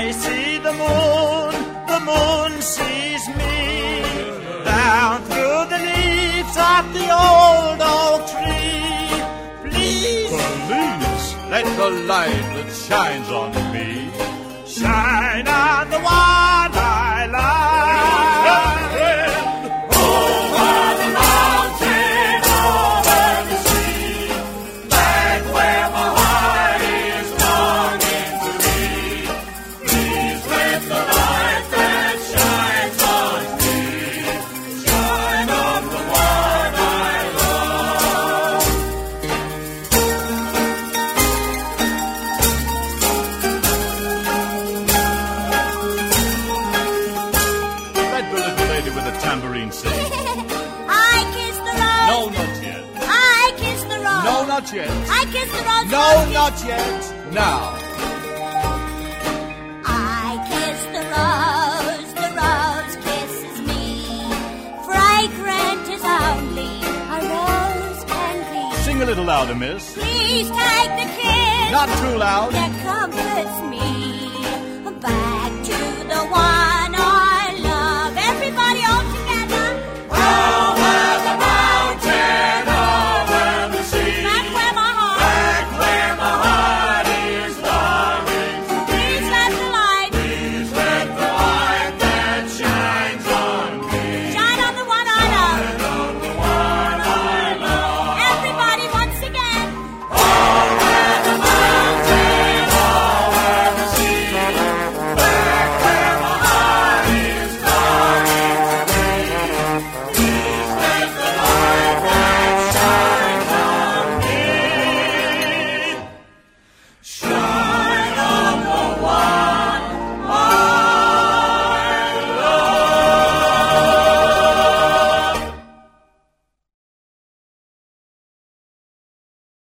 I see the moon sees me. Down through the leaves of the old oak tree. Please, let the light that shines on me shine on the one I love. Over the mountain, over the sea, back where my heart is longing to be. Please let the light that shines on me shine on the one I love. Let the little lady with the tambourine sing. I kiss the rose. No, not yet. I kiss the rose. No, not yet. I kiss the rose. No, not yet. Now. I kiss the rose kisses me. Fragrant as only a rose can be. Sing a little louder, miss. Please take the kiss Not too loud. that comforts me.